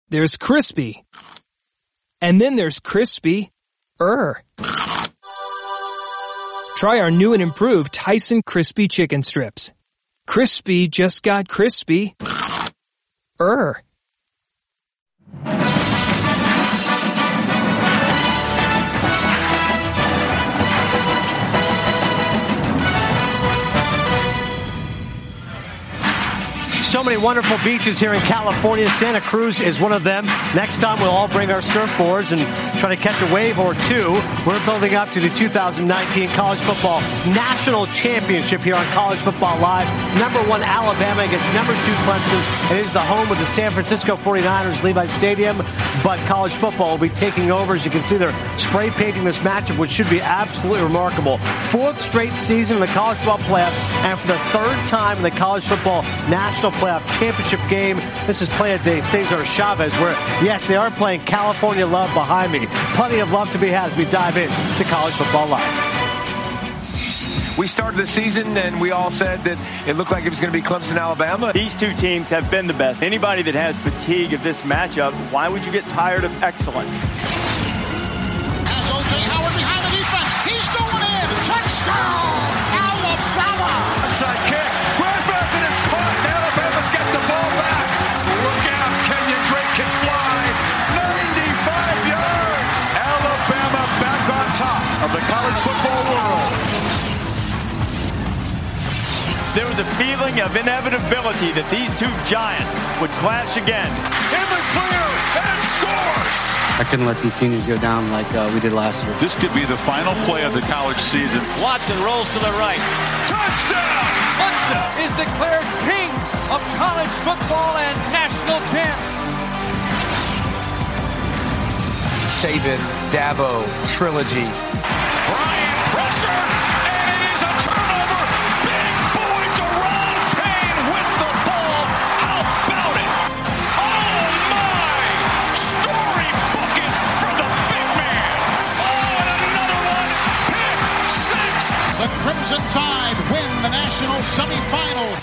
There's crispy. And then there's crispy-er. Try our new and improved Tyson Crispy Chicken Strips. Crispy just got crispy-er. So many wonderful beaches here in California. Santa Cruz is one of them. Next time we'll all bring our surfboards and try to catch a wave or two. We're building up to the 2019 College Football National Championship here on College Football Live. Number 1 Alabama against number 2 Clemson. It is the home of the San Francisco 49ers, Levi Stadium. But college football will be taking over. As you can see, they're spray painting this matchup, which should be absolutely remarkable. 4th straight season in the college football playoff, and for the 3rd time in the College Football National Playoff Championship game. This is Playa de Cesar Chavez, where, yes, they are playing California Love behind me. Plenty of love to be had as we dive in to College Football Live. We started the season and we all said that it looked like it was going to be Clemson, Alabama. These two teams have been the best. Anybody that has fatigue of this matchup, why would you get tired of excellence? As O.J. Howard behind the defense. He's going in. Touchdown, Alabama. Outside kick. Right back and it's caught. Alabama's got the ball back. Look out. Kenyon Drake can fly. 95 yards. Alabama back on top of the college football world. There was a feeling of inevitability that these two giants would clash again. In the clear, and scores! I couldn't let these seniors go down like we did last year. This could be the final play of the college season. Watson rolls to the right. Touchdown! Clemson is declared king of college football and national champ. Saban, Dabo, trilogy. Bryant, pressure, and it is a turnover. Big boy Deron Payne with the ball. How about it? Oh my! Storybook it for the big man. Oh, and another one. Pick six. The Crimson Tide win the national semifinal.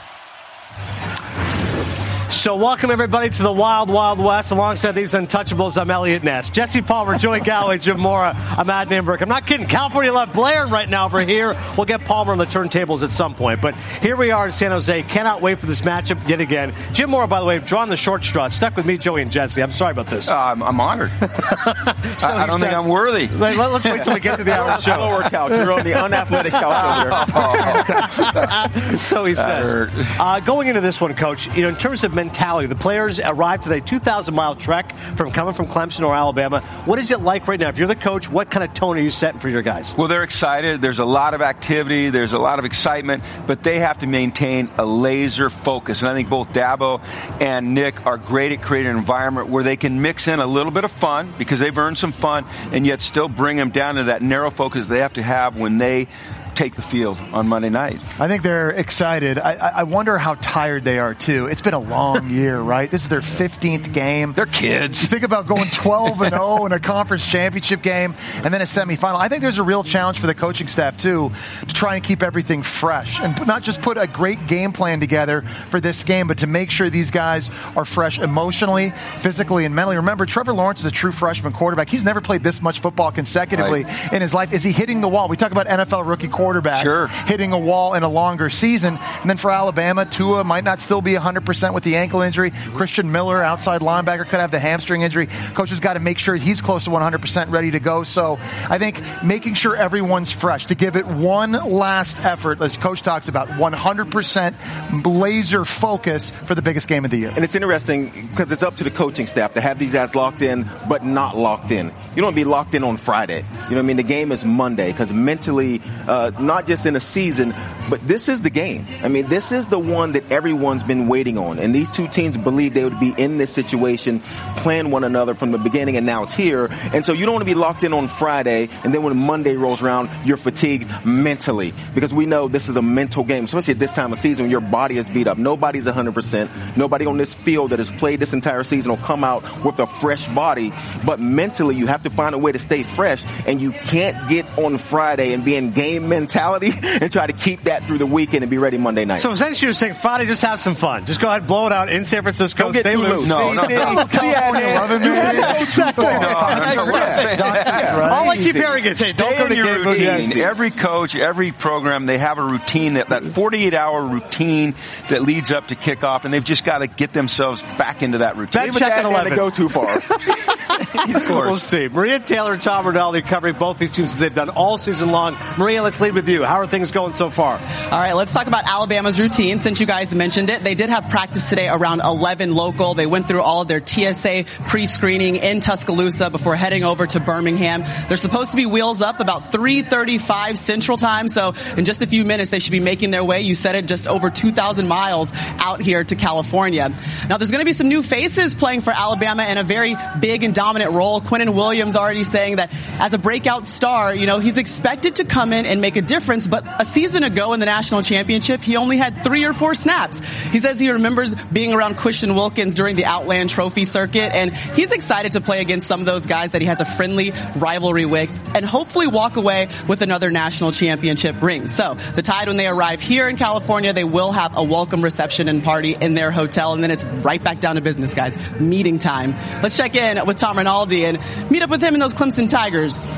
So welcome, everybody, to the Wild Wild West. Alongside these untouchables, I'm Elliot Ness. Jesse Palmer, Joey Galloway, Jim Mora. I'm Adnan Burke. I'm not kidding. California Love blaring right now over here. We'll get Palmer on the turntables at some point. But here we are in San Jose. Cannot wait for this matchup yet again. Jim Mora, by the way, drawing the short straw. Stuck with me, Joey, and Jesse. I'm sorry about this. I'm honored. I don't think I'm worthy. Let's wait till we get to the hour show. Lower couch. You're on the unathletic couch over there. So he says. Going into this one, Coach, in terms of mentality, the players arrived to a 2,000-mile trek coming from Clemson or Alabama. What is it like right now? If you're the coach, what kind of tone are you setting for your guys? Well, they're excited. There's a lot of activity. There's a lot of excitement, but they have to maintain a laser focus. And I think both Dabo and Nick are great at creating an environment where they can mix in a little bit of fun because they've earned some fun and yet still bring them down to that narrow focus they have to have when they take the field on Monday night. I think they're excited. I wonder how tired they are, too. It's been a long year, right? This is their 15th game. They're kids. You think about going 12-0 in a conference championship game and then a semifinal. I think there's a real challenge for the coaching staff, too, to try and keep everything fresh and not just put a great game plan together for this game, but to make sure these guys are fresh emotionally, physically, and mentally. Remember, Trevor Lawrence is a true freshman quarterback. He's never played this much football consecutively in his life. Is he hitting the wall? We talk about NFL rookie quarterbacks hitting a wall in a longer season. And then for Alabama, Tua might not still be 100% with the ankle injury. Christian Miller, outside linebacker, could have the hamstring injury. Coach has got to make sure he's close to 100% ready to go. So I think making sure everyone's fresh, to give it one last effort, as Coach talks about, 100% laser focus for the biggest game of the year. And it's interesting because it's up to the coaching staff to have these guys locked in, but not locked in. You don't want to be locked in on Friday. You know what I mean? The game is Monday because mentally, not just in a season, but this is the game. I mean, this is the one that everyone's been waiting on. And these two teams believe they would be in this situation, playing one another from the beginning, and now it's here. And so you don't want to be locked in on Friday, and then when Monday rolls around, you're fatigued mentally. Because we know this is a mental game, especially at this time of season when your body is beat up. Nobody's 100%. Nobody on this field that has played this entire season will come out with a fresh body. But mentally, you have to find a way to stay fresh, and you can't get on Friday and be in game mentality mentality and try to keep that through the weekend and be ready Monday night. So essentially you're saying, Friday, just have some fun. Just go ahead and blow it out in San Francisco. Don't get too loose. No. All I keep hearing is, hey, don't go to your routine. game. Every coach, every program, they have a routine, that 48-hour routine that leads up to kickoff, and they've just got to get themselves back into that routine. Bet check at 11. To go too far. We'll see. Maria Taylor and Tom Rinaldi covering both these teams as they've done all season long. Maria, let's lead with you. How are things going so far? All right, let's talk about Alabama's routine. Since you guys mentioned it, they did have practice today around 11 local. They went through all of their TSA pre-screening in Tuscaloosa before heading over to Birmingham. They're supposed to be wheels up about 3:35 Central Time, so in just a few minutes they should be making their way, you said it, just over 2,000 miles out here to California. Now there's going to be some new faces playing for Alabama in a very big and dominant role. Quinnen Williams already saying that as a breakout star, he's expected to come in and make a difference, but a season ago in the national championship, he only had 3 or 4 snaps. He says he remembers being around Christian Wilkins during the Outland Trophy circuit, and he's excited to play against some of those guys that he has a friendly rivalry with and hopefully walk away with another national championship ring. So the Tide, when they arrive here in California, they will have a welcome reception and party in their hotel, and then it's right back down to business, guys. Meeting time. Let's check in with Tom Rinaldi and meet up with him and those Clemson Tigers.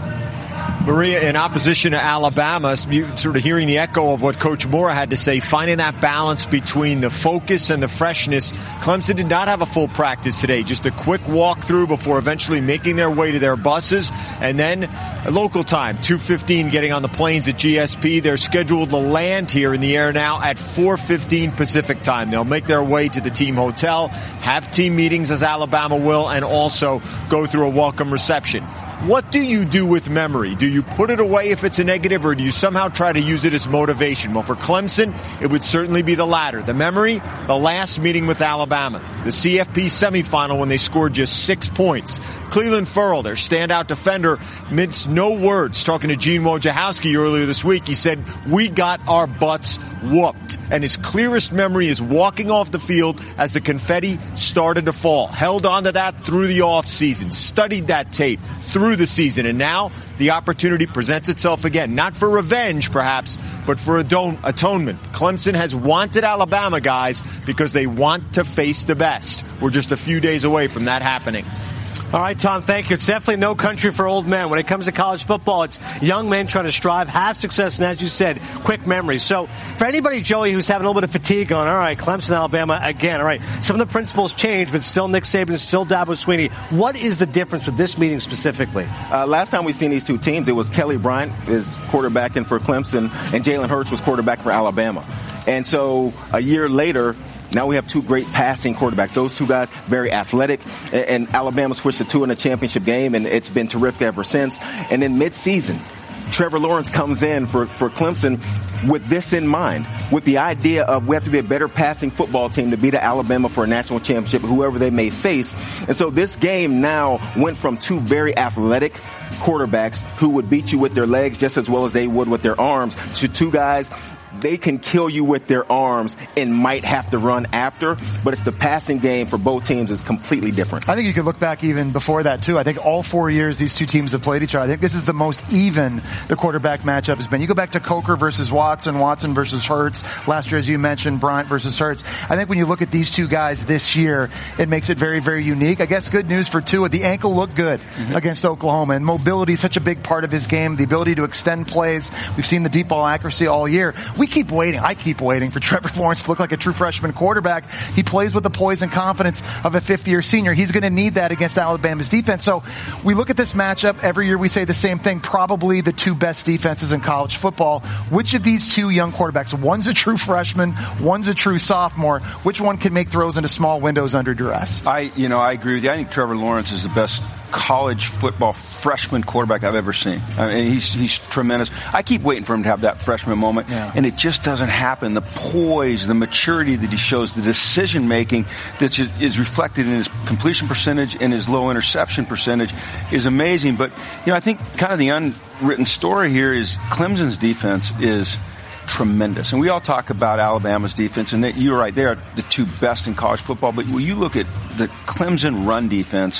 Maria, in opposition to Alabama, sort of hearing the echo of what Coach Moore had to say, finding that balance between the focus and the freshness. Clemson did not have a full practice today, just a quick walkthrough before eventually making their way to their buses. And then local time, 2:15, getting on the planes at GSP. They're scheduled to land here in the air now at 4:15 Pacific time. They'll make their way to the team hotel, have team meetings as Alabama will, and also go through a welcome reception. What do you do with memory? Do you put it away if it's a negative, or do you somehow try to use it as motivation? Well, for Clemson, it would certainly be the latter. The memory, the last meeting with Alabama, the CFP semifinal when they scored just 6 points. Cleveland Ferrell, their standout defender, minced no words. Talking to Gene Wojciechowski earlier this week, he said, "We got our butts whooped." And his clearest memory is walking off the field as the confetti started to fall. Held on to that through the offseason, studied that tape through the season, and now the opportunity presents itself again. Not for revenge, perhaps, but for atonement. Clemson has wanted Alabama, guys, because they want to face the best. We're just a few days away from that happening. All right, Tom, thank you. It's definitely no country for old men. When it comes to college football, it's young men trying to strive, have success, and as you said, quick memories. So for anybody, Joey, who's having a little bit of fatigue on, all right, Clemson, Alabama again. All right, some of the principles change, but still Nick Saban, still Dabo Swinney. What is the difference with this meeting specifically? Last time we've seen these two teams, it was Kelly Bryant is quarterbacking for Clemson, and Jalen Hurts was quarterback for Alabama. And so a year later, now we have two great passing quarterbacks. Those two guys, very athletic. And Alabama switched to 2 in a championship game, and it's been terrific ever since. And then mid-season, Trevor Lawrence comes in for Clemson with this in mind, with the idea of we have to be a better passing football team to beat Alabama for a national championship, whoever they may face. And so this game now went from two very athletic quarterbacks who would beat you with their legs just as well as they would with their arms to two guys. They can kill you with their arms and might have to run after, but it's the passing game for both teams is completely different. I think you could look back even before that, too. I think all 4 years these two teams have played each other. I think this is the most even the quarterback matchup has been. You go back to Coker versus Watson, Watson versus Hurts. Last year, as you mentioned, Bryant versus Hurts. I think when you look at these two guys this year, it makes it very, very unique. I guess good news for Tua. The ankle looked good against Oklahoma, and mobility is such a big part of his game, the ability to extend plays. We've seen the deep ball accuracy all year. I keep waiting for Trevor Lawrence to look like a true freshman quarterback. He plays with the poise and confidence of a fifth-year senior. He's going to need that against Alabama's defense. So we look at this matchup. Every year we say the same thing. Probably the two best defenses in college football. Which of these two young quarterbacks, one's a true freshman, one's a true sophomore, which one can make throws into small windows under duress? I agree with you. I think Trevor Lawrence is the best college football freshman quarterback I've ever seen. I mean, he's tremendous. I keep waiting for him to have that freshman moment, and it just doesn't happen. The poise, the maturity that he shows, the decision making that is reflected in his completion percentage and his low interception percentage is amazing. But I think kind of the unwritten story here is Clemson's defense is tremendous. And we all talk about Alabama's defense, and you're right, they are the two best in college football. But when you look at the Clemson run defense,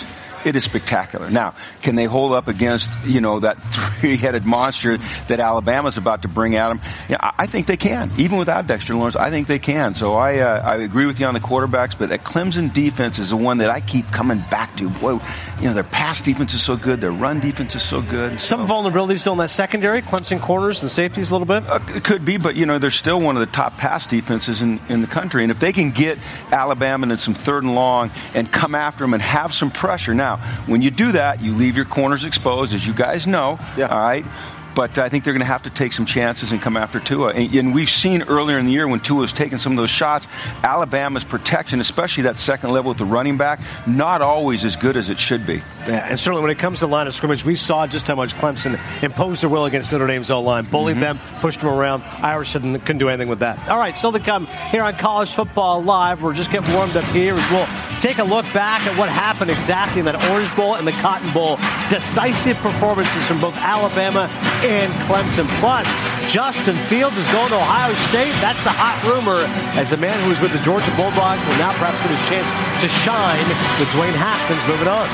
it is spectacular. Now, can they hold up against, that three-headed monster that Alabama's about to bring at them? Yeah, I think they can. Even without Dexter Lawrence, I think they can. So I agree with you on the quarterbacks, but that Clemson defense is the one that I keep coming back to. Boy, their pass defense is so good. Their run defense is so good. Some vulnerabilities still in that secondary, Clemson corners and safeties a little bit? It could be, but, they're still one of the top pass defenses in the country. And if they can get Alabama in some third and long and come after them and have some pressure. Now, when you do that, you leave your corners exposed, as you guys know. Yeah. All right? But I think they're going to have to take some chances and come after Tua. And we've seen earlier in the year when Tua was taking some of those shots, Alabama's protection, especially that second level with the running back, not always as good as it should be. Yeah, and certainly when it comes to the line of scrimmage, we saw just how much Clemson imposed their will against Notre Dame's O-line. Bullied them, pushed them around. Irish couldn't do anything with that. All right, still to come here on College Football Live. We're just getting warmed up here as we'll take a look back at what happened exactly in that Orange Bowl and the Cotton Bowl. Decisive performances from both Alabama and Clemson. Plus, Justin Fields is going to Ohio State. That's the hot rumor, as the man who was with the Georgia Bulldogs will now perhaps get his chance to shine with Dwayne Haskins moving on.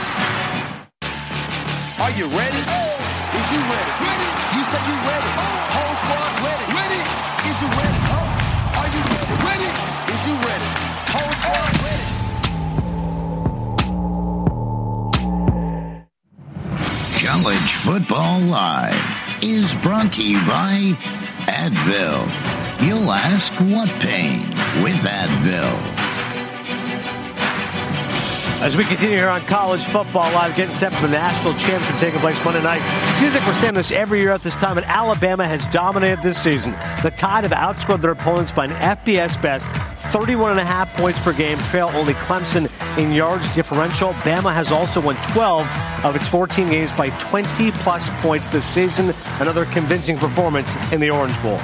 Are you ready? Is you ready? You say you ready. Whole squad ready. Is you ready? Are you ready? Is you ready? Whole squad ready. College Football Live is brought to you by Advil. You'll ask what pain with Advil. As we continue here on College Football Live, getting set for the national championship taking place Monday night. It seems like we're saying this every year at this time, and Alabama has dominated this season. The Tide have outscored their opponents by an FBS best 31.5 points per game, trail only Clemson in yards differential. Bama has also won 12 of its 14 games by 20-plus points this season. Another convincing performance in the Orange Bowl.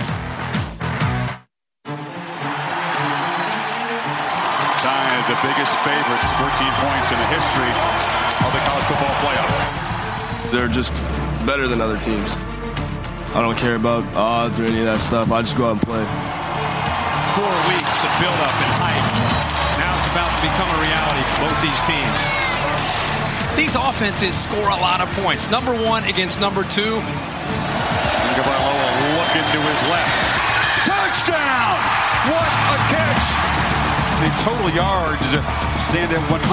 The biggest favorites, 13 points in the history of the college football playoff. They're just better than other teams. I don't care about odds or any of that stuff. I just go out and play. 4 weeks of build-up and hype. Now it's about to become a reality for both these teams. These offenses score a lot of points. Number one against number two. Tagovailoa looking to his left. Touchdown! What a catch! The total yards stand at 191-0.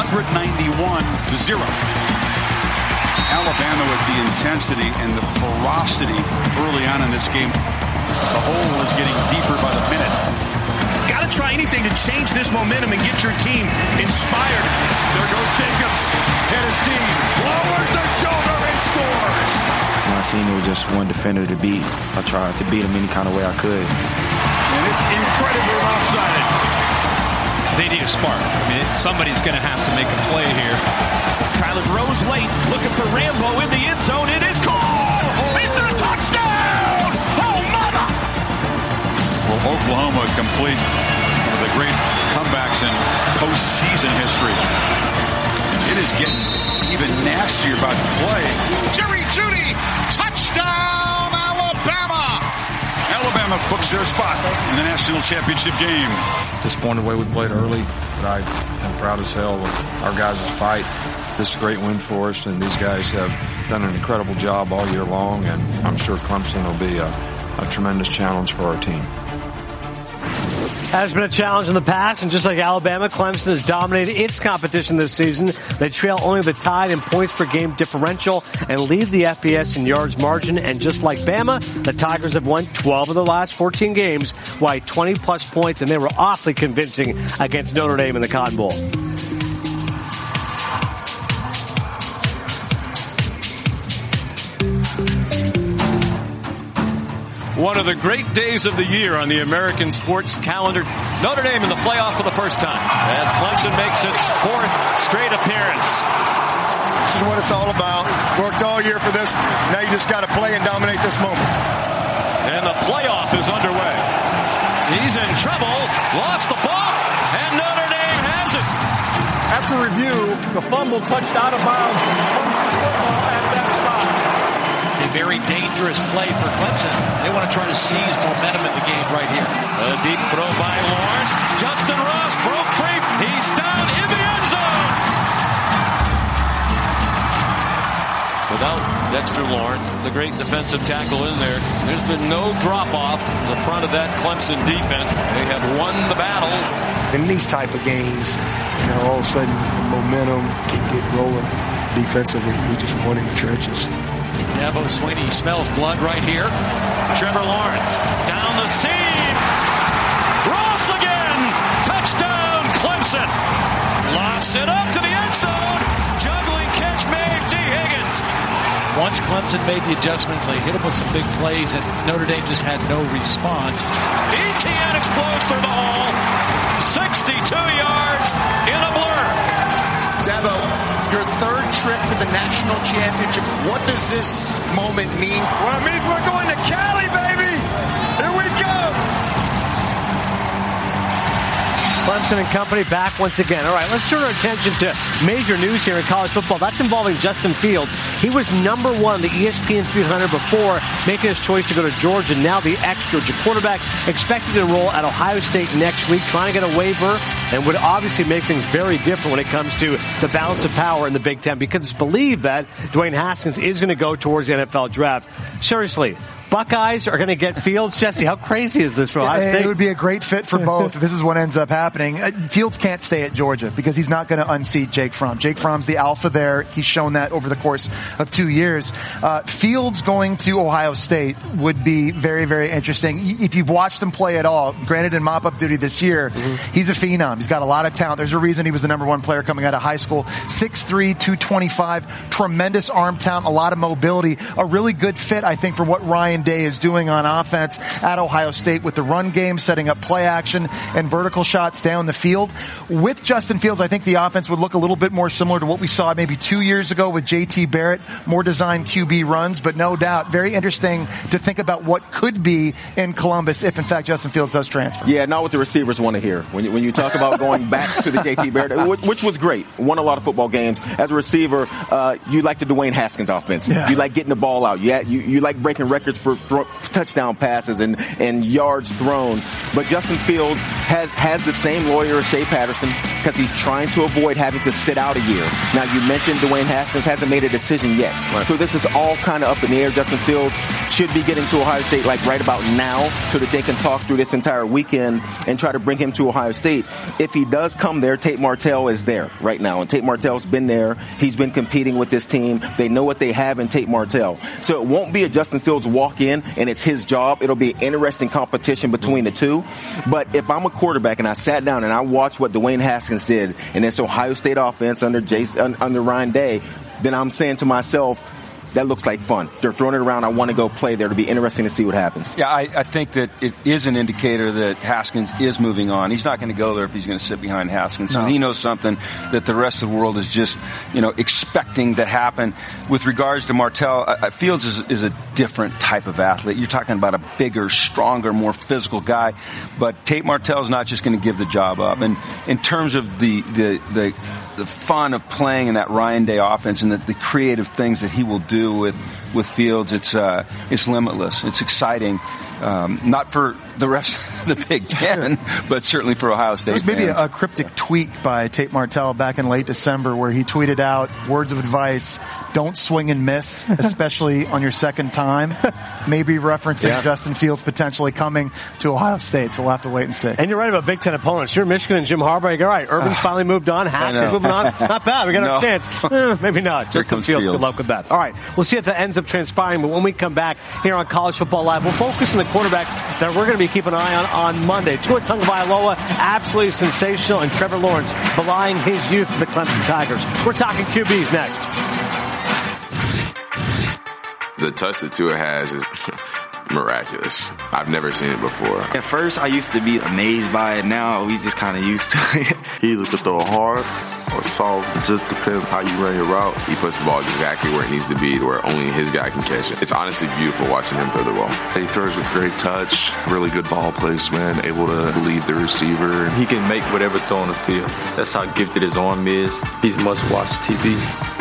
Alabama with the intensity and the ferocity early on in this game. The hole is getting deeper by the minute. Got to try anything to change this momentum and get your team inspired. There goes Jacobs. Head of steam. Lowers the shoulder and scores. When I seen it was just one defender to beat, I tried to beat him any kind of way I could. And it's incredibly lopsided. They need a spark. I mean, somebody's going to have to make a play here. Kyler Rose late, looking for Rambo in the end zone. It is caught! It's a touchdown! Oh, mama! Well, Oklahoma complete one of the great comebacks in postseason history. It is getting even nastier by the play. Jerry Jeudy, touchdown, Alabama! Alabama books their spot in the national championship game. Disappointed the way we played early, but I am proud as hell of our guys' fight. This is a great win for us, and these guys have done an incredible job all year long, and I'm sure Clemson will be a tremendous challenge for our team. Has been a challenge in the past, and just like Alabama, Clemson has dominated its competition this season. They trail only the Tide in points per game differential and lead the FBS in yards margin. And just like Bama, the Tigers have won 12 of the last 14 games by 20-plus points, and they were awfully convincing against Notre Dame in the Cotton Bowl. One of the great days of the year on the American sports calendar. Notre Dame in the playoff for the first time as Clemson makes its 4th straight appearance. This is what it's all about. Worked all year for this. Now you just got to play and dominate this moment. And the playoff is underway. He's in trouble. Lost the ball. And Notre Dame has it. After review, the fumble touched out of bounds. Clemson's football at that spot. A very dangerous play for Clemson. They want to try to seize momentum in the game right here. A deep throw by Lawrence. Justin Ross broke free. He's down in the end zone. Dexter Lawrence, the great defensive tackle in there. There's been no drop-off in the front of that Clemson defense. They have won the battle. In these type of games, all of a sudden the momentum can get rolling defensively. We just won in the trenches. Dabo Swinney smells blood right here. Trevor Lawrence down the seam. Ross again. Touchdown, Clemson. Lofts it up to the end zone. Juggling catch made. T. Higgins. Once Clemson made the adjustments, they hit him with some big plays, and Notre Dame just had no response. ETN explodes through the hall. 62 yards in a blur. Dabo, your third trip to the national championship. What does this moment mean? Well, it means we're going to Cali, baby. Here we go. Clemson and company back once again. All right, let's turn our attention to major news here in college football. That's involving Justin Fields. He was number one, the ESPN 300 before making his choice to go to Georgia. Now the ex-Georgia quarterback expected to enroll at Ohio State next week, trying to get a waiver, and would obviously make things very different when it comes to the balance of power in the Big Ten, because it's believed that Dwayne Haskins is going to go towards the NFL draft. Seriously, Buckeyes are going to get Fields. Jesse, how crazy is this for Ohio State? It would be a great fit for both. This is what ends up happening. Fields can't stay at Georgia because he's not going to unseat Jake Fromm. Jake Fromm's the alpha there. He's shown that over the course of 2 years. Fields going to Ohio State would be very, very interesting. If you've watched him play at all, granted in mop-up duty this year, he's a phenom. He's got a lot of talent. There's a reason he was the number one player coming out of high school. 6'3", 225, tremendous arm talent, a lot of mobility. A really good fit, I think, for what Ryan Day is doing on offense at Ohio State with the run game, setting up play action and vertical shots down the field. With Justin Fields, I think the offense would look a little bit more similar to what we saw maybe 2 years ago with J.T. Barrett, more designed QB runs, but no doubt very interesting to think about what could be in Columbus if, in fact, Justin Fields does transfer. Yeah, not what the receivers want to hear. When you talk about going back to the J.T. Barrett, which was great, won a lot of football games. As a receiver, you like the Dwayne Haskins offense. Yeah. You like getting the ball out. You like breaking records for touchdown passes and yards thrown. But Justin Fields has the same lawyer as Shea Patterson because he's trying to avoid having to sit out a year. Now, you mentioned Dwayne Haskins hasn't made a decision yet. Right. So this is all kind of up in the air. Justin Fields should be getting to Ohio State like right about now so that they can talk through this entire weekend and try to bring him to Ohio State. If he does come there, Tate Martell is there right now. And Tate Martell's been there. He's been competing with this team. They know what they have in Tate Martell. So it won't be a Justin Fields walk-in and it's his job. It'll be an interesting competition between the two. But if I'm a quarterback and I sat down and I watched what Dwayne Haskins did in this Ohio State offense under Ryan Day, then I'm saying to myself, that looks like fun. They're throwing it around. I want to go play there. It'll be interesting to see what happens. Yeah, I think that it is an indicator that Haskins is moving on. He's not going to go there if he's going to sit behind Haskins. So he knows something that the rest of the world is just, expecting to happen. With regards to Martell, Fields is a different type of athlete. You're talking about a bigger, stronger, more physical guy. But Tate Martell is not just going to give the job up. And in terms of the fun of playing in that Ryan Day offense and the creative things that he will do with Fields, it's limitless. It's exciting. Not for the rest of the Big Ten, but certainly for Ohio State fans. There's maybe a cryptic tweet by Tate Martell back in late December where he tweeted out words of advice: don't swing and miss, especially on your second time. Maybe referencing Justin Fields potentially coming to Ohio State. So we'll have to wait and see. And you're right about Big Ten opponents. You're Michigan and Jim Harbaugh. You go, all right, Urban's finally moved on. Haskins moving on. Not bad. We got a chance. Maybe not. Justin Fields. Good luck with that. All right. We'll see if that ends up transpiring. But when we come back here on College Football Live, we'll focus on the quarterback that we're going to be keeping an eye on Monday. Tua Tagovailoa, absolutely sensational, and Trevor Lawrence belying his youth with the Clemson Tigers. We're talking QBs next. The touch that Tua has is miraculous. I've never seen it before. At first, I used to be amazed by it. Now, we just kind of used to it. He either could throw hard or soft. It just depends how you run your route. He puts the ball exactly where it needs to be, to where only his guy can catch it. It's honestly beautiful watching him throw the ball. He throws with great touch, really good ball placement, able to lead the receiver. He can make whatever throw on the field. That's how gifted his arm is. He's must-watch TV.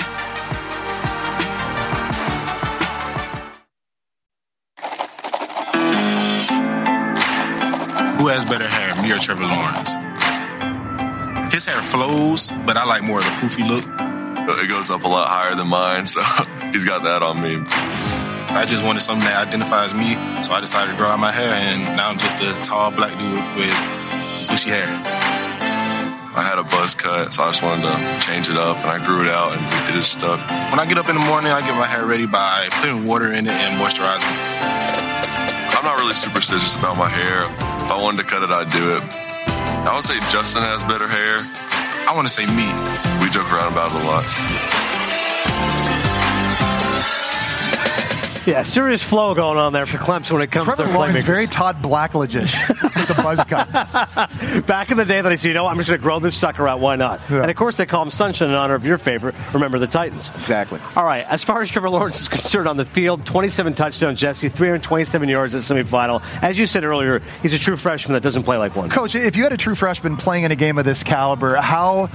Who has better hair, me or Trevor Lawrence? His hair flows, but I like more of the poofy look. It goes up a lot higher than mine, so he's got that on me. I just wanted something that identifies me, so I decided to grow out my hair, and now I'm just a tall black dude with bushy hair. I had a buzz cut, so I just wanted to change it up, and I grew it out, and it just stuck. When I get up in the morning, I get my hair ready by putting water in it and moisturizing. I'm not really superstitious about my hair. If I wanted to cut it, I'd do it. I would say Justin has better hair. I want to say me. We joke around about it a lot. Yeah, serious flow going on there for Clemson when it comes to their playmakers. Very Todd Blackledge-ish with the buzz cut. Back in the day, they said, you know what, I'm just going to grow this sucker out. Why not? Yeah. And, of course, they call him Sunshine in honor of your favorite. Remember the Titans. Exactly. All right, as far as Trevor Lawrence is concerned on the field, 27 touchdowns, Jesse, 327 yards at the semifinal. As you said earlier, he's a true freshman that doesn't play like one. Coach, if you had a true freshman playing in a game of this caliber, how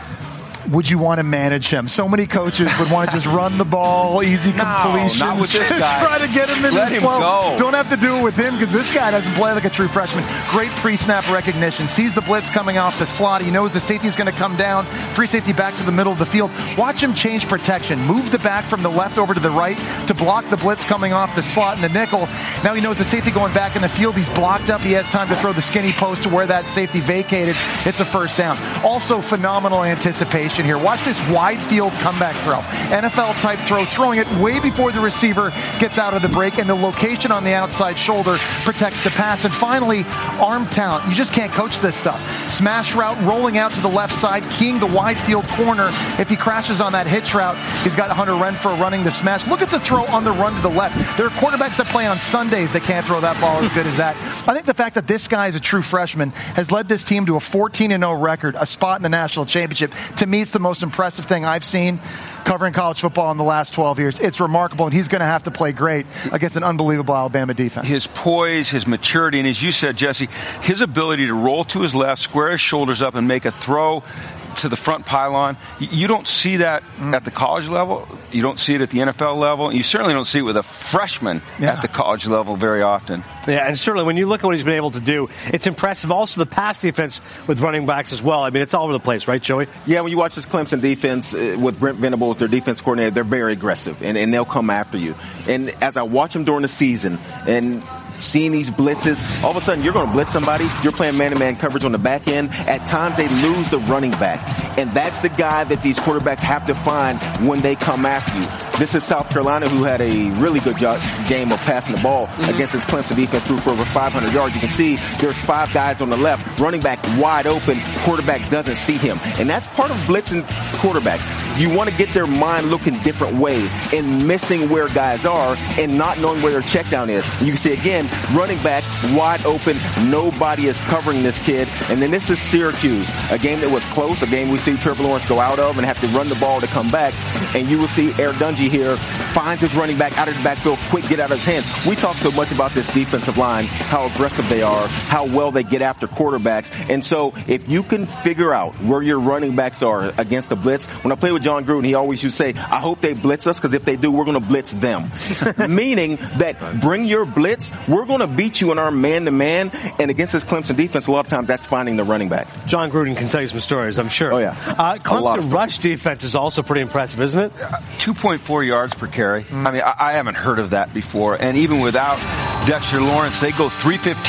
would you want to manage him? So many coaches would want to just run the ball, easy completions. Not with this guy. Try to get him in Let the him flow. go. Don't have to do it with him because this guy doesn't play like a true freshman. Great pre-snap recognition. Sees the blitz coming off the slot. He knows the safety is going to come down. Free safety back to the middle of the field. Watch him change protection. Move the back from the left over to the right to block the blitz coming off the slot in the nickel. Now he knows the safety going back in the field. He's blocked up. He has time to throw the skinny post to where that safety vacated. It's a first down. Also phenomenal anticipation here. Watch this wide field comeback throw. NFL type throw, throwing it way before the receiver gets out of the break, and the location on the outside shoulder protects the pass. And finally, arm talent. You just can't coach this stuff. Smash route, rolling out to the left side, keying the wide field corner. If he crashes on that hitch route, he's got Hunter Renfrow running the smash. Look at the throw on the run to the left. There are quarterbacks that play on Sundays that can't throw that ball as good as that. I think the fact that this guy is a true freshman has led this team to a 14-0 record, a spot in the national championship. To me, it's the most impressive thing I've seen covering college football in the last 12 years. It's remarkable, and he's going to have to play great against an unbelievable Alabama defense. His poise, his maturity, and as you said, Jesse, his ability to roll to his left, square his shoulders up, and make a throw to the front pylon. You don't see that at the college level. You don't see it at the NFL level. You certainly don't see it with a freshman at the college level very often. Yeah, and certainly when you look at what he's been able to do, it's impressive. Also, the pass defense with running backs as well. I mean, it's all over the place, right, Joey? Yeah, when you watch this Clemson defense with Brent Venables, their defense coordinator, they're very aggressive, and they'll come after you. And as I watch them during the season and seeing these blitzes, all of a sudden you're going to blitz somebody, you're playing man-to-man coverage on the back end. At times they lose the running back, and that's the guy that these quarterbacks have to find when they come after you. This is South Carolina, who had a really good game of passing the ball against this Clemson defense, threw for over 500 yards. You can see there's 5 guys on the left, running back wide open, quarterback doesn't see him. And that's part of blitzing quarterbacks. You want to get their mind looking different ways and missing where guys are and not knowing where their check down is. And you can see again, running back wide open, nobody is covering this kid. And then this is Syracuse, a game that was close, a game we see Trevor Lawrence go out of and have to run the ball to come back. And you will see Eric Dungey here finds his running back out of the backfield, quick get out of his hands. We talk so much about this defensive line, how aggressive they are, how well they get after quarterbacks. And so if you can figure out where your running backs are against the blitz, when I play with John Gruden, he always used to say, I hope they blitz us, because if they do, we're going to blitz them. Meaning that bring your blitz, we're going to beat you in our man-to-man. And against this Clemson defense, a lot of times that's finding the running back. John Gruden can tell you some stories, I'm sure. Oh, yeah. Clemson rush defense is also pretty impressive, isn't it? 2.4 yards per carry. I mean, I haven't heard of that before. And even without Dexter Lawrence, they go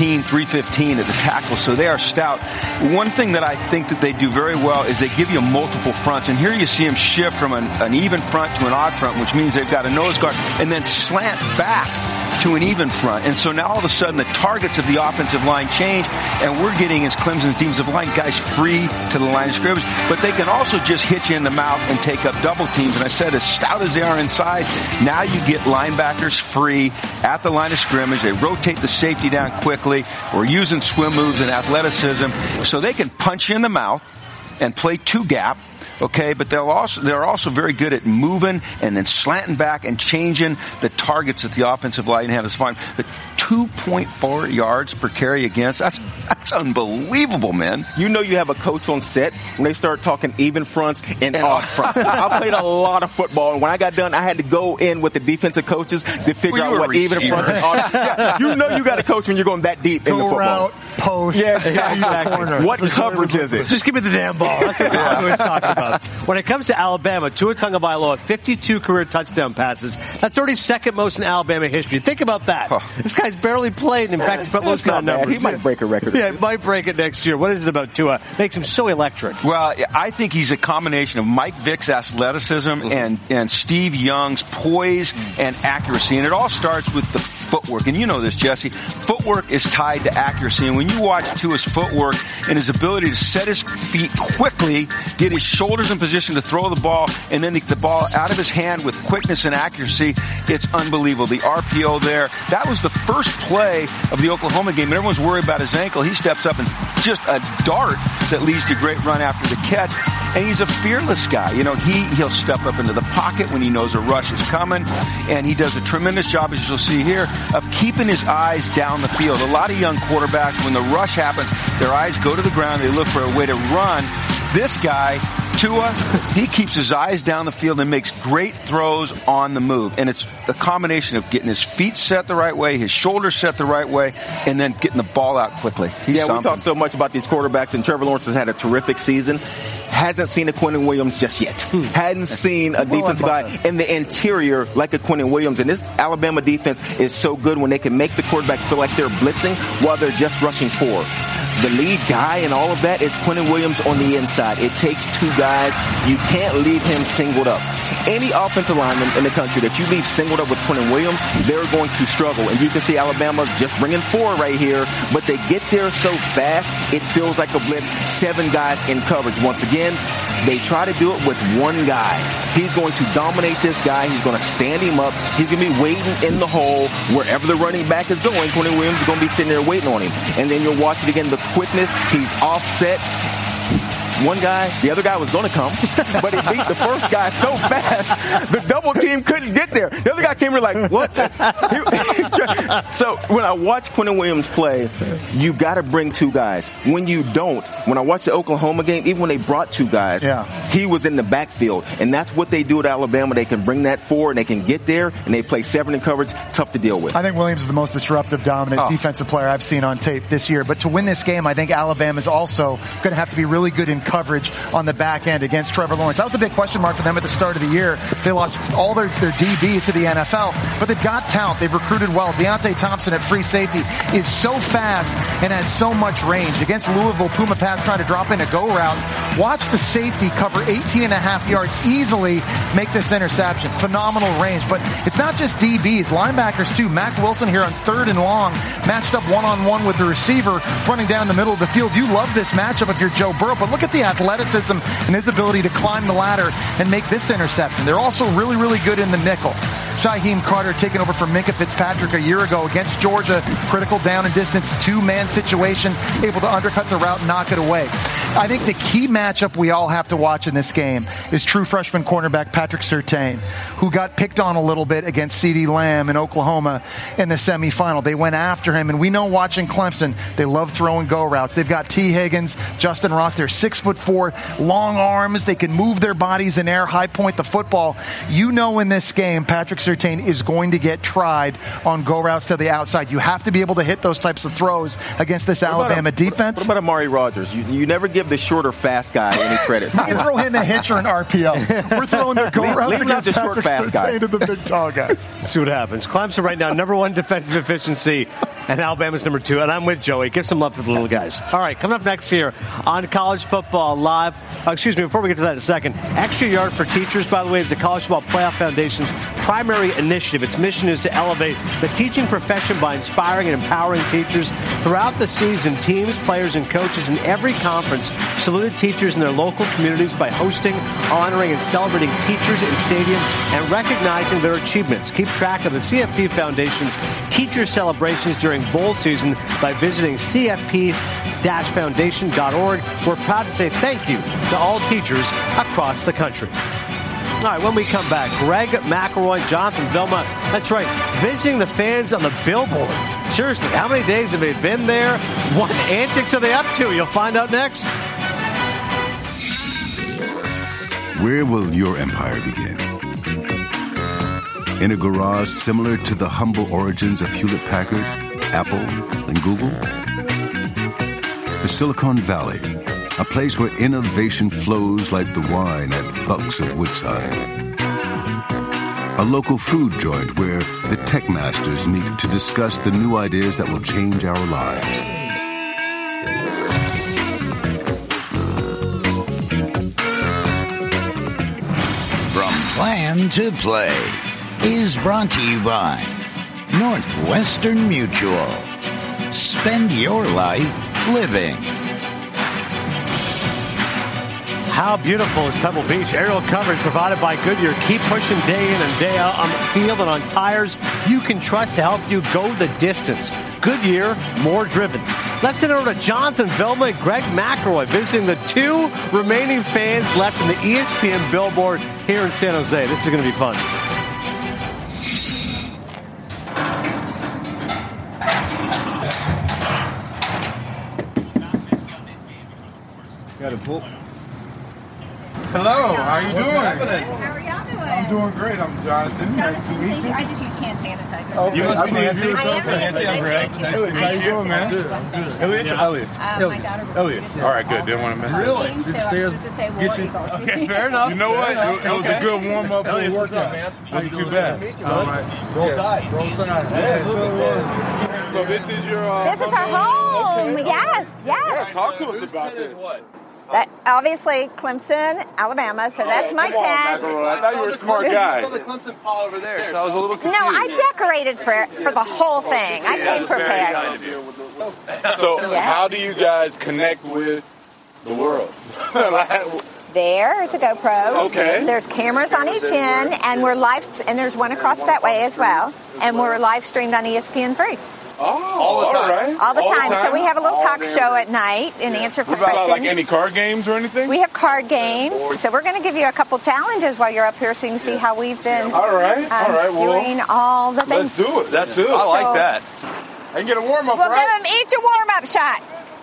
315 at the tackle, so they are stout. One thing that I think that they do very well is they give you multiple fronts. And here you see them shift from an even front to an odd front, which means they've got a nose guard, and then slant back to an even front. And so now all of a sudden the targets of the offensive line change, and we're getting, as Clemson's defensive line, guys free to the line of scrimmage. But they can also just hit you in the mouth and take up double teams. And I said, as stout as they are inside, now you get linebackers free at the line of scrimmage. They rotate the safety down quickly. We're using swim moves and athleticism, so they can punch you in the mouth and play two-gap. Okay, but they're also very good at moving and then slanting back and changing the targets that the offensive line has to find. But 2.4 yards per carry against, that's unbelievable, man. You know you have a coach on set when they start talking even fronts and odd fronts. I played a lot of football, and when I got done, I had to go in with the defensive coaches to figure out what even fronts and odd. Yeah, you know you got a coach when you're going that deep in the football. post. Yeah, exactly. What coverage is it? Just give me the damn ball. That's what I was talking about. When it comes to Alabama, Tua Tagovailoa, 52 career touchdown passes. That's already second most in Alabama history. Think about that. This guy's barely played. In fact, he's put most kind of numbers. He might break a record. Yeah, he might break it next year. What is it about Tua? Makes him so electric. Well, I think he's a combination of Mike Vick's athleticism and Steve Young's poise and accuracy. And it all starts with the footwork. And you know this, Jesse. Footwork is tied to accuracy. And when you watch Tua's footwork and his ability to set his feet quickly, get his shoulders in position to throw the ball, and then the ball out of his hand with quickness and accuracy, it's unbelievable. The RPO there, that was the first play of the Oklahoma game. And everyone's worried about his ankle. He steps up and just a dart that leads to great run after the catch. And he's a fearless guy. You know, he'll step up into the pocket when he knows a rush is coming. And he does a tremendous job, as you'll see here, of keeping his eyes down the field. A lot of young quarterbacks, when the rush happens, their eyes go to the ground. They look for a way to run. This guy, Tua, he keeps his eyes down the field and makes great throws on the move. And it's a combination of getting his feet set the right way, his shoulders set the right way, and then getting the ball out quickly. We talk so much about these quarterbacks, and Trevor Lawrence has had a terrific season. Hasn't seen a Quentin Williams just yet. Hadn't seen a defensive guy in the interior like a Quentin Williams. And this Alabama defense is so good when they can make the quarterback feel like they're blitzing while they're just rushing forward. The lead guy and all of that is Quentin Williams on the inside. It takes two guys. You can't leave him singled up. Any offensive lineman in the country that you leave singled up with Quentin Williams, they're going to struggle. And you can see Alabama's just bringing four right here, but they get there so fast, it feels like a blitz. 7 guys in coverage. Once again, they try to do it with one guy. He's going to dominate this guy. He's going to stand him up. He's going to be waiting in the hole wherever the running back is going. Quentin Williams is going to be sitting there waiting on him. And then you'll watch it again, the quickness. He's offset. One guy, the other guy was going to come, but he beat the first guy so fast, the double team couldn't get there. The other guy came here like, what? So when I watch Quentin Williams play, you got to bring two guys. When you don't, when I watch the Oklahoma game, even when they brought two guys, he was in the backfield. And that's what they do at Alabama. They can bring that forward, and they can get there, and they play 7 in coverage. Tough to deal with. I think Williams is the most disruptive, dominant defensive player I've seen on tape this year. But to win this game, I think Alabama is also going to have to be really good in coverage on the back end against Trevor Lawrence. That was a big question mark for them at the start of the year. They lost all their DBs to the NFL, but they've got talent. They've recruited well. Deontay Thompson at free safety is so fast and has so much range. Against Louisville, Puma Pass trying to drop in a go route. Watch the safety cover 18.5 yards easily, make this interception. Phenomenal range, but it's not just DBs. Linebackers too. Mack Wilson here on 3rd and long, matched up one-on-one with the receiver running down the middle of the field. You love this matchup if you're Joe Burrow, but look at the athleticism and his ability to climb the ladder and make this interception. They're also really, really good in the nickel. Shaheem Carter taking over for Minkah Fitzpatrick a year ago against Georgia. Critical down and distance, 2-man situation, able to undercut the route and knock it away. I think the key matchup we all have to watch in this game is true freshman cornerback Patrick Surtain, who got picked on a little bit against CeeDee Lamb in Oklahoma in the semifinal. They went after him, and we know watching Clemson, they love throwing go routes. They've got T. Higgins, Justin Ross. They're 6'4", long arms. They can move their bodies in air, high point the football. You know in this game, Patrick Surtain is going to get tried on go routes to the outside. You have to be able to hit those types of throws against this Alabama defense. What about Amari Rodgers? You never give the shorter, fast guy any credit. You can throw him a hitch or an RPO. We're throwing the go routes against the short, fast guy to the big, tall guys. Let's see what happens. Clemson right now, number 1 defensive efficiency, and Alabama's number 2. And I'm with Joey. Give some love to the little guys. All right, coming up next here on College Football Live. Before we get to that in a second, Extra Yard for Teachers, by the way, is the College Football Playoff Foundation's primary initiative. Its mission is to elevate the teaching profession by inspiring and empowering teachers. Throughout the season, teams, players, and coaches in every conference saluted teachers in their local communities by hosting, honoring, and celebrating teachers in stadium and recognizing their achievements. Keep track of the CFP Foundation's teacher celebrations during bowl season by visiting cfp-foundation.org. We're proud to say thank you to all teachers across the country. All right, when we come back, Greg McElroy, Jonathan Vilma, that's right, visiting the fans on the billboard. Seriously, how many days have they been there? What antics are they up to? You'll find out next. Where will your empire begin? In a garage similar to the humble origins of Hewlett-Packard, Apple, and Google? the Silicon Valley, a place where innovation flows like the wine at Bucks of Woodside. A local food joint where the tech masters meet to discuss the new ideas that will change our lives. From Plan to Play is brought to you by Northwestern Mutual. Spend your life living. How beautiful is Pebble Beach? Aerial coverage provided by Goodyear. Keep pushing day in and day out on the field and on tires you can trust to help you go the distance. Goodyear, more driven. Let's head over to Jonathan Velma and Greg McElroy visiting the 2 remaining fans left in the ESPN billboard here in San Jose. This is going to be fun. Got a book. Hello, how you doing? How are y'all doing? I'm doing great. I'm Jonathan. Nice to meet you. I just use hand sanitizer. Oh, you must be Nancy. I am Nancy. I'm Greg. How you doing, man? Good. Elias or Elias? My daughter. Elias. All right, good. Didn't want to mess up. Really? Get you. Okay, fair enough. You know what? It was a good warm up for the workout. Wasn't too bad. All right. Roll Tide. Roll Tide. So this is your. This is our home. Okay. Yes. Yeah, talk to us about this. That, obviously, Clemson, Alabama, so that's my tent. I thought you were a smart guy. I saw the Clemson pile over there, so I was a little confused. No, I decorated for the whole thing. I came prepared. So how do you guys connect with the world? There, it's a GoPro. Okay. There's cameras on each end, and we're live, and there's one across that way as well. And we're live streamed on ESPN3. Oh, all right. All the time. So we have a little talk show at night and answer What questions. about like any card games or anything? We have card games. So we're going to give you a couple challenges while you're up here so you can see how we've been all right. Well, doing all the things. Let's do it. Let's do it. I like that. I can get a warm-up, We'll right? give them each a warm-up shot.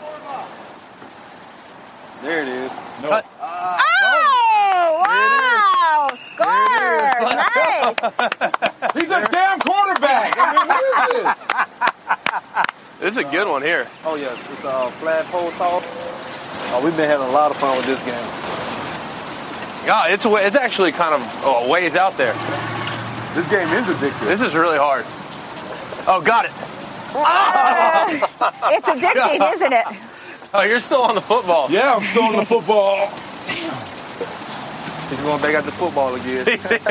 There it is. No. Oh, wow. Score. Nice. He's a damn quarterback. I mean, what is this? This is a good one here. Oh, yeah. It's a flagpole toss. We've been having a lot of fun with this game. Yeah, it's actually kind of a ways out there. This game is addictive. This is really hard. Oh, got it. It's addicting, isn't it? Oh, you're still on the football. Yeah, I'm still on the football. He's going back at the football again.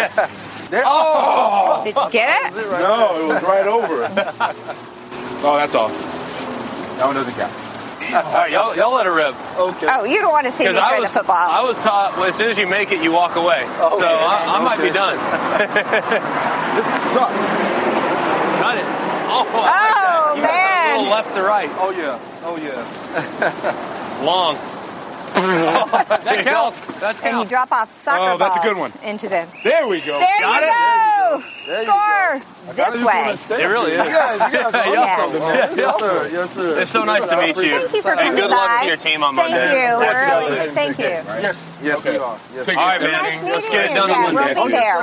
Oh! Did you get it? No, it was right over it. Oh, that's all. That one doesn't count. All right, y'all let it rip. Okay. Oh, you don't want to see me throw the football. I was taught as soon as you make it, you walk away. Okay. So I might be done. This sucks. Got it. Oh, like man. A little left to right. Oh, yeah. Long. That counts. That counts. And you drop off soccer that's a balls good one. into them. There we go. There Got you it. go. There you Score this way. It really is. You guys are something, man. Yes, sir. It's so nice to meet you. Thank you for coming And good luck by. to your team on Monday. Thank you. Yes, we are. Yes, all right, man. Let's get it done on Monday. We'll be there.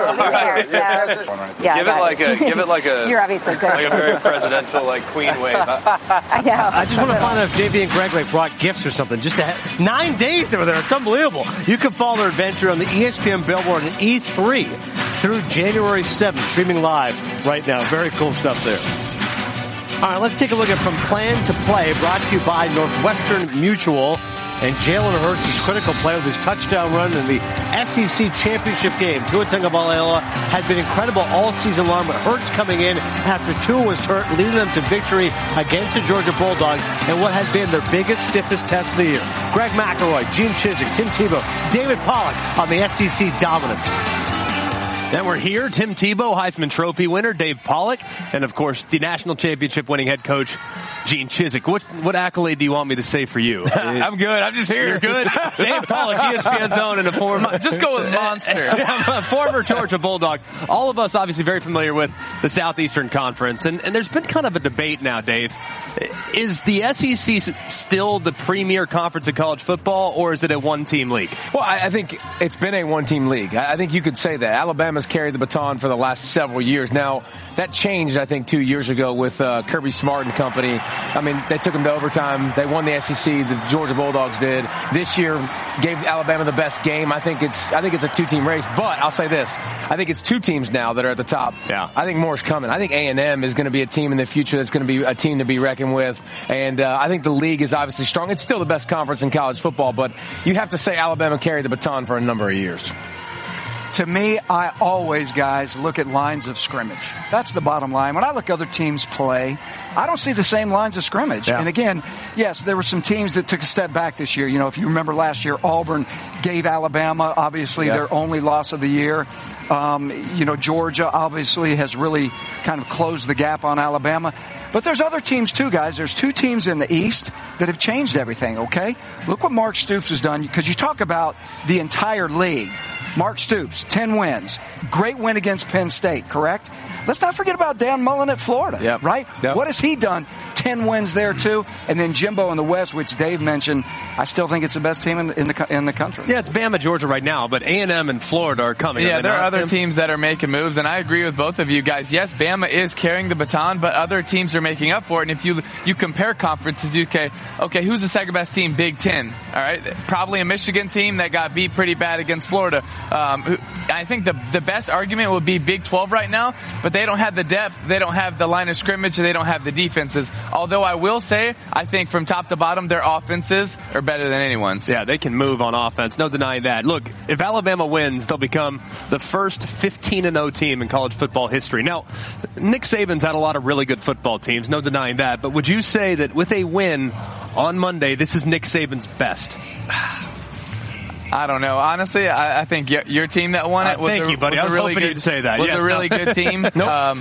Give it like a. You're obviously good. Like a very presidential, like Queen wave. I know. I just want to find out if JV and Greg brought gifts or something. Just 9 days they were there. It's unbelievable. You can follow their adventure on the ESPN billboard and E3 through January 7th, streaming live right now. Very cool stuff there. All right, let's take a look at From Plan to Play, brought to you by Northwestern Mutual. And Jalen Hurts is critical play with his touchdown run in the SEC championship game. Tua Tagovailoa had been incredible all season long, but Hurts coming in after Tua was hurt, leading them to victory against the Georgia Bulldogs and what had been their biggest, stiffest test of the year. Greg McElroy, Gene Chizik, Tim Tebow, David Pollack on the SEC dominance. Then we're here. Tim Tebow, Heisman Trophy winner, Dave Pollack, and of course the national championship winning head coach, Gene Chizik. What accolade do you want me to say for you? I'm good. I'm just here. You're good. Dave Pollack, ESPN's own, and a former. Just go with monster. A former Georgia Bulldog. All of us obviously very familiar with the Southeastern Conference, and there's been kind of a debate now, Dave. Is the SEC still the premier conference in college football, or is it a one-team league? Well, I think it's been a one-team league. I think you could say that. Alabama's carried the baton for the last several years. Now, that changed, I think, 2 years ago with Kirby Smart and company. I mean, they took them to overtime. They won the SEC. The Georgia Bulldogs did. This year gave Alabama the best game. I think it's a two-team race. But I'll say this. I think it's two teams now that are at the top. Yeah. I think more's coming. I think A&M is going to be a team in the future that's going to be a team to be reckoned with. And I think the league is obviously strong. It's still the best conference in college football, but you have to say Alabama carried the baton for a number of years. To me, I always, guys, look at lines of scrimmage. That's the bottom line. When I look at other teams play, I don't see the same lines of scrimmage. Yeah. And again, yes, there were some teams that took a step back this year. You know, if you remember last year, Auburn gave Alabama, obviously, their only loss of the year. Georgia obviously has really kind of closed the gap on Alabama. But there's other teams too, guys. There's two teams in the East that have changed everything, okay? Look what Mark Stoops has done, because you talk about the entire league. Mark Stoops, 10 wins. Great win against Penn State, correct? Let's not forget about Dan Mullen at Florida, right? Yep. What has he done? 10 wins there, too. And then Jimbo in the West, which Dave mentioned, I still think it's the best team in the country. Yeah, it's Bama, Georgia right now, but A&M and Florida are coming. Yeah, there are other teams that are making moves, and I agree with both of you guys. Yes, Bama is carrying the baton, but other teams are making up for it. And if you compare conferences, okay, who's the second best team? Big Ten, all right? Probably a Michigan team that got beat pretty bad against Florida. I think the best argument would be Big 12 right now, but they don't have the depth, they don't have the line of scrimmage, and they don't have the defenses. Although I will say, I think from top to bottom, their offenses are better than anyone's. Yeah, they can move on offense. No denying that. Look, if Alabama wins, they'll become the first 15-0 team in college football history. Now, Nick Saban's had a lot of really good football teams. No denying that. But would you say that with a win on Monday, this is Nick Saban's best? I don't know. Honestly, I think your team that won it was thank you, buddy. I was really hoping you'd say that. Was a really good team. Nope. I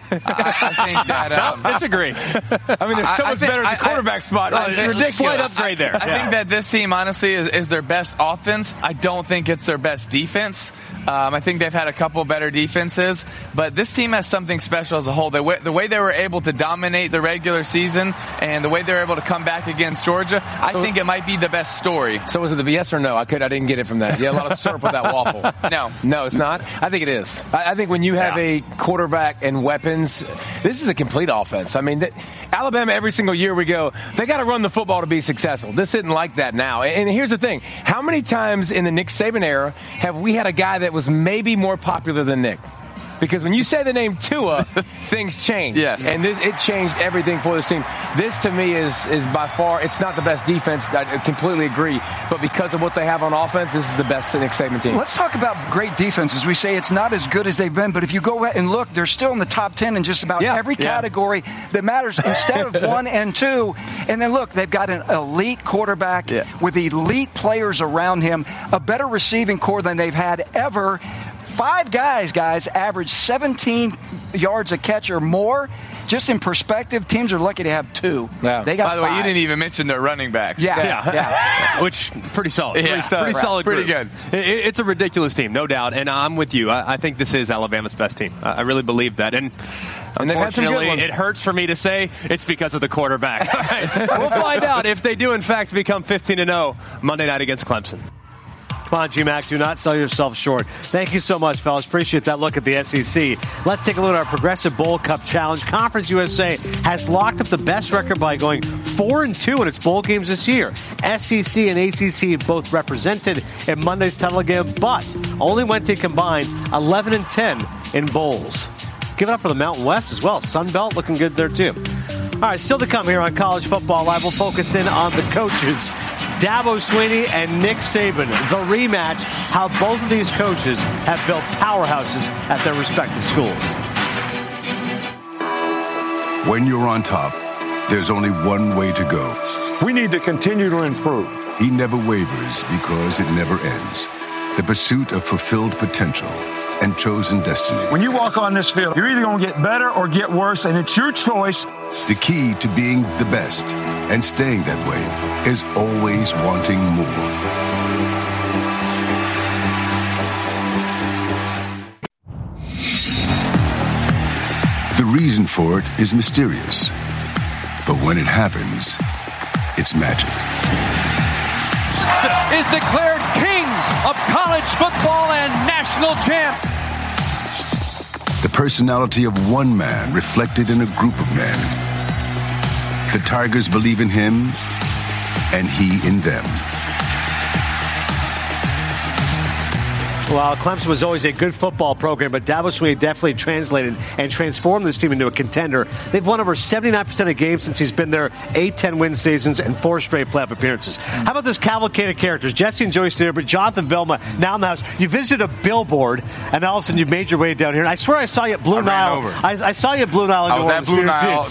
think that. Disagree. I mean, they're so much better at the quarterback spot. It's ridiculous. Slight upgrade there. I think that this team, honestly, is their best offense. I don't think it's their best defense. I think they've had a couple better defenses, but this team has something special as a whole. The way they were able to dominate the regular season and the way they were able to come back against Georgia, I think it might be the best story. So was it the yes or no? I didn't get it from that. You had a lot of syrup with that waffle. No, it's not. I think it is. I think when you have a quarterback and weapons, this is a complete offense. I mean, Alabama, every single year we go, they got to run the football to be successful. This isn't like that now. And here's the thing. How many times in the Nick Saban era have we had a guy that was maybe more popular than Nick? Because when you say the name Tua, things change. Yes. And it changed everything for this team. This, to me, is by far, it's not the best defense. I completely agree. But because of what they have on offense, this is the best Nick Saban team. Let's talk about great defenses. We say it's not as good as they've been, but if you go and look, they're still in the top 10 in just about every category that matters instead of 1 and 2. And then look, they've got an elite quarterback with elite players around him, a better receiving core than they've had ever. 5 guys, average 17 yards a catch or more. Just in perspective, teams are lucky to have 2. Yeah. They got By the way, you didn't even mention their running backs. Yeah. Which, pretty solid. Yeah. Pretty solid Pretty group. good. It's a ridiculous team, no doubt. And I'm with you. I think this is Alabama's best team. I really believe that. And they've had some good ones. It hurts for me to say it's because of the quarterback. We'll find out if they do, in fact, become 15-0 Monday night against Clemson. Come on, GMAC, do not sell yourself short. Thank you so much, fellas. Appreciate that look at the SEC. Let's take a look at our Progressive Bowl Cup Challenge. Conference USA has locked up the best record by going 4-2 in its bowl games this year. SEC and ACC both represented in Monday's title game, but only went to combine 11-10 in bowls. Give it up for the Mountain West as well. Sun Belt looking good there, too. All right, still to come here on College Football Live. We'll focus in on the coaches, Dabo Swinney and Nick Saban. The rematch, how both of these coaches have built powerhouses at their respective schools. When you're on top, there's only one way to go. We need to continue to improve. He never wavers because it never ends. The pursuit of fulfilled potential and chosen destiny. When you walk on this field, you're either going to get better or get worse, and it's your choice. The key to being the best and staying that way is always wanting more. The reason for it is mysterious. But when it happens, it's magic. Is declared kings of college football and national champ. The personality of one man reflected in a group of men. The Tigers believe in him, and he in them. Well, Clemson was always a good football program, but Dabo Swinney definitely translated and transformed this team into a contender. They've won over 79% of games since he's been there, 8 10-win seasons, and 4 straight playoff appearances. How about this cavalcade of characters? Jesse and Joey Sneer, but Jonathan Vilma now in the house. You visited a billboard, and all of a sudden you made your way down here. And I swear I saw you at Blue Nile. I saw you at Blue Nile. I was at Blue Nile.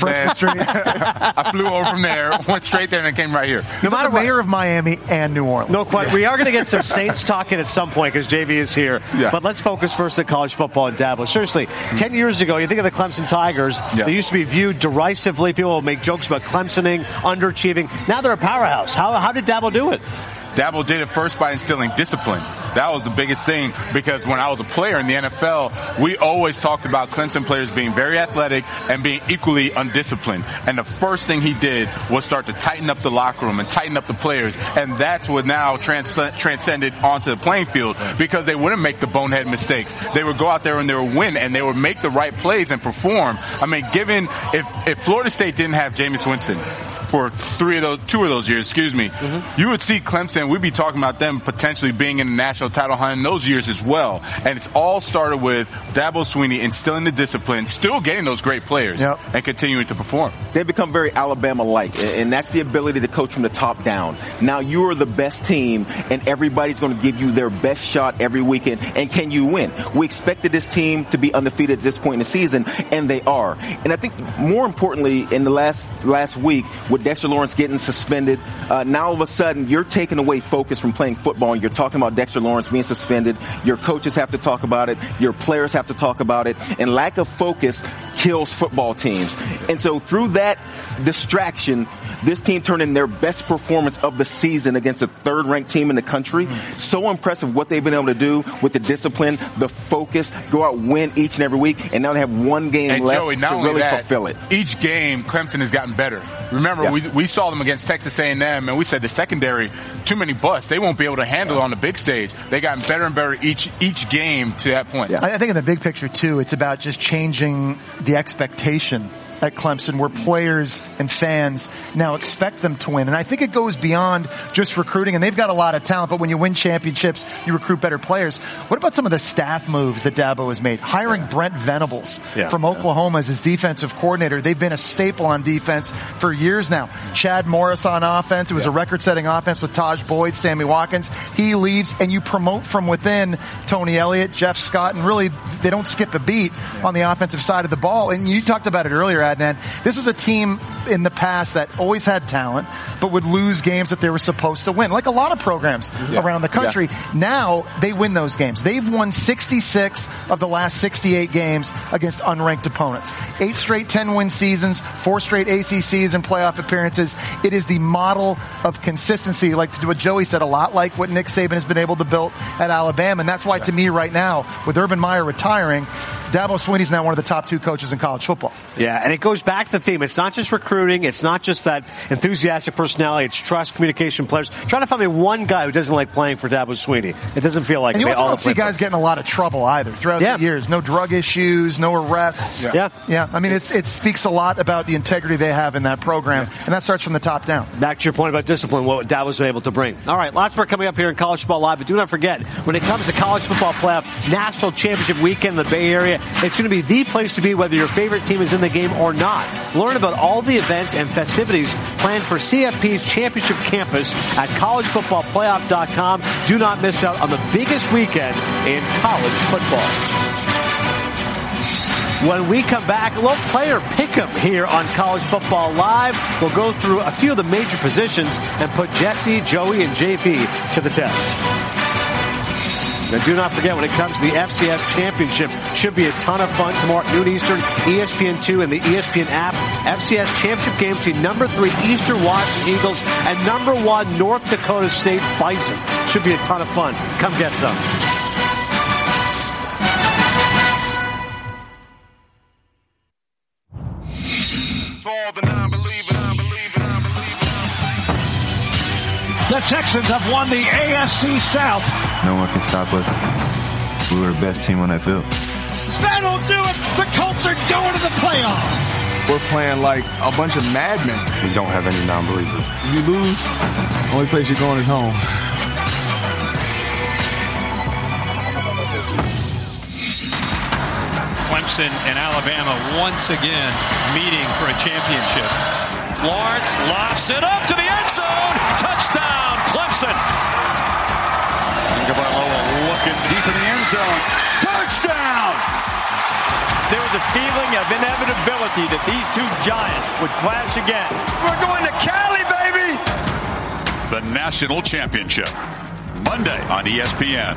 I flew over from there, went straight there, and came right here. No matter the mayor of Miami and New Orleans. No, quite. We are going to get some Saints talking at some point because JV is here. Yeah. But let's focus first on college football and Dabo. Seriously, 10 years ago, you think of the Clemson Tigers, they used to be viewed derisively. People would make jokes about Clemsoning, underachieving. Now they're a powerhouse. How did Dabo do it? Dabo did it first by instilling discipline. That was the biggest thing because when I was a player in the NFL, we always talked about Clemson players being very athletic and being equally undisciplined. And the first thing he did was start to tighten up the locker room and tighten up the players. And that's what now transcended onto the playing field because they wouldn't make the bonehead mistakes. They would go out there and they would win and they would make the right plays and perform. I mean, given if Florida State didn't have Jameis Winston for 2 of those years, you would see Clemson, we'd be talking about them potentially being in the national title hunt in those years as well. And it's all started with Dabo Swinney instilling the discipline, still getting those great players, and continuing to perform. They become very Alabama-like, and that's the ability to coach from the top down. Now you are the best team, and everybody's going to give you their best shot every weekend, and can you win? We expected this team to be undefeated at this point in the season, and they are. And I think more importantly, in the last week, with Dexter Lawrence getting suspended, now all of a sudden you're taking away focus from playing football and you're talking about Dexter Lawrence being suspended. Your coaches have to talk about it. Your players have to talk about it. And lack of focus kills football teams. And so through that distraction, this team turned in their best performance of the season against a third-ranked team in the country. So impressive what they've been able to do with the discipline, the focus, go out, win each and every week, and now they have one game left Joey, to really fulfill it. Each game, Clemson has gotten better. Remember, we saw them against Texas A&M, and we said the secondary, too many busts. They won't be able to handle it on the big stage. They gotten better and better each game to that point. I think in the big picture, too, it's about just changing the expectation at Clemson where players and fans now expect them to win. And I think it goes beyond just recruiting, and they've got a lot of talent, but when you win championships, you recruit better players. What about some of the staff moves that Dabo has made? Hiring Brent Venables from Oklahoma as his defensive coordinator. They've been a staple on defense for years now. Chad Morris on offense. It was a record-setting offense with Taj Boyd, Sammy Watkins. He leaves, and you promote from within Tony Elliott, Jeff Scott, and really they don't skip a beat on the offensive side of the ball. And you talked about it earlier, Adnan. This was a team in the past that always had talent, but would lose games that they were supposed to win, like a lot of programs around the country. Now they win those games. They've won 66 of the last 68 games against unranked opponents. 8 straight 10-win seasons, 4 straight ACCs and playoff appearances. It is the model of consistency, like what Joey said, a lot like what Nick Saban has been able to build at Alabama. And that's why, to me, right now, with Urban Meyer retiring, Dabo Swinney's now one of the top 2 coaches in college football. Yeah, and it goes back to the theme. It's not just recruiting. It's not just that enthusiastic personality. It's trust, communication, players. Trying to find me one guy who doesn't like playing for Dabo Swinney. It doesn't feel like and it. You also don't see guys getting a lot of trouble either throughout the years. No drug issues, no arrests. Yeah. I mean, it speaks a lot about the integrity they have in that program, and that starts from the top down. Back to your point about discipline, what Dabo's able to bring. All right, lots more coming up here in College Football Live, but do not forget, when it comes to College Football Playoff National Championship Weekend in the Bay Area, it's going to be the place to be whether your favorite team is in the game or not. Learn about all the events and festivities planned for CFP's championship campus at collegefootballplayoff.com. Do not miss out on the biggest weekend in college football. When we come back, a little player pick'em here on College Football Live. We'll go through a few of the major positions and put Jesse, Joey, and JV to the test. Now, do not forget, when it comes to the FCS Championship, should be a ton of fun tomorrow at noon Eastern, ESPN2 and the ESPN app. FCS Championship game between number 3 Eastern Washington Eagles and number 1 North Dakota State Bison. Should be a ton of fun. Come get some. For all the non-believers. Texans have won the AFC South. No one can stop us. We were the best team on that field. That'll do it. The Colts are going to the playoffs. We're playing like a bunch of madmen. We don't have any non-believers. If you lose, the only place you're going is home. Clemson and Alabama once again meeting for a championship. Lawrence lofts it up to the end zone. Touchdown, Clemson. Tagovailoa looking deep in the end zone. Touchdown! There was a feeling of inevitability that these two giants would clash again. We're going to Cali, baby! The National Championship. Monday on ESPN.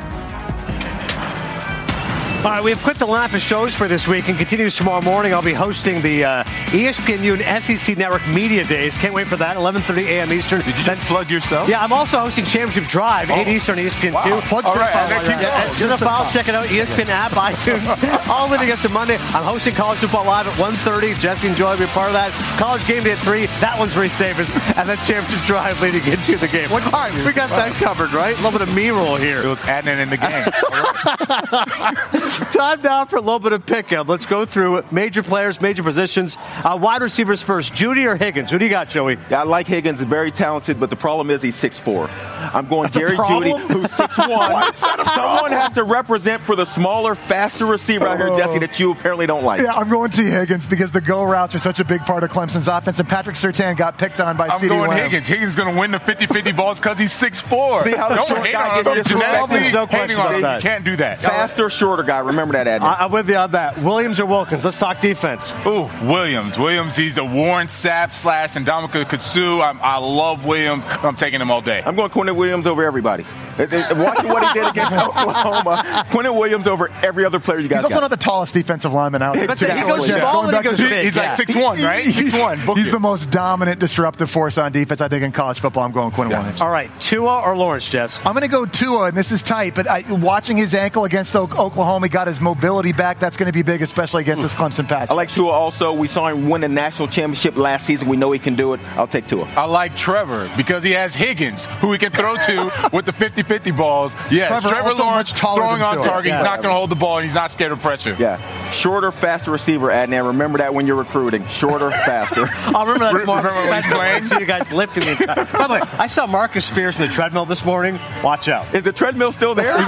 All right, we have quit the lineup of shows for this week and continues tomorrow morning. I'll be hosting the ESPNU and SEC Network Media Days. Can't wait for that, 11:30 a.m. Eastern. Did you just plug yourself? Yeah, I'm also hosting Championship Drive, 8 Eastern, ESPN2. Wow. Plug All right, to the file. Check it out, ESPN app, iTunes. All leading up to Monday. I'm hosting College Football Live at 1:30. Jesse and Joy will be a part of that. College Game Day at 3. That one's Reese Davis. And then Championship Drive leading into the game. What time? We got that covered, right? A little bit of me roll here. It was adding in the game. Time now for a little bit of pick-up. Let's go through major players, major positions. Wide receivers first. Judy or Higgins? Who do you got, Joey? Yeah, I like Higgins. He's very talented, but the problem is he's 6'4". I'm going Jerry Judy, who's 6'1". Someone has to represent for the smaller, faster receiver out here, Jesse, that you apparently don't like. Yeah, I'm going to Higgins because the go routes are such a big part of Clemson's offense, and Patrick Surtain got picked on by CeeDee Lamb. I'm going Higgins. Higgins is going to win the 50-50 balls because he's 6'4". See how the short guy gets disrespected? No question about that. You can't do that. Faster, shorter guy. Remember that, Adnan. I'm with you on that. Williams or Wilkins? Let's talk defense. Ooh, Williams. Williams, he's a Warren Sapp / and Ndamukong Suh. I love Williams. I'm taking him all day. I'm going Quinnen Williams over everybody. Watching what he did against Oklahoma, Quinnen Williams over every other player you guys got. He's also not the tallest defensive lineman out there. He goes small and he goes big. He's like 6'1", right? 6'1". He's the most dominant, disruptive force on defense, I think, in college football. I'm going Quinnen Williams. All right, Tua or Lawrence, Jess? I'm going to go Tua, and this is tight, but watching his ankle against Oklahoma, he got his mobility back. That's going to be big, especially against this Clemson pass. I like Tua also. We saw him win the national championship last season. We know he can do it. I'll take Tua. I like Trevor because he has Higgins, who he can throw to with the 50-50 balls. Yes, Trevor Lawrence throwing on target. He's not going to hold the ball, and he's not scared of pressure. Yeah. Shorter, faster receiver, Adnan. Remember that when you're recruiting. Shorter, faster. I'll remember that tomorrow. Remember when he's playing? I see you guys lifting me. By the way, I saw Marcus Spears in the treadmill this morning. Watch out. Is the treadmill still there?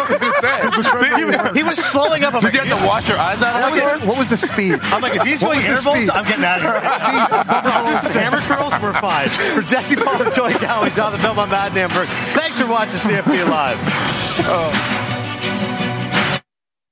He was slowing up. Did you have to wash your eyes out afterwards? What was the speed? I'm like, if he's going intervals, I'm getting out of here. Hammer curls, we're fine. For Jesse Paul and Joey Galloway, Jonathan Bell, I'm Matt Namberg. Thanks for watching CFP Live.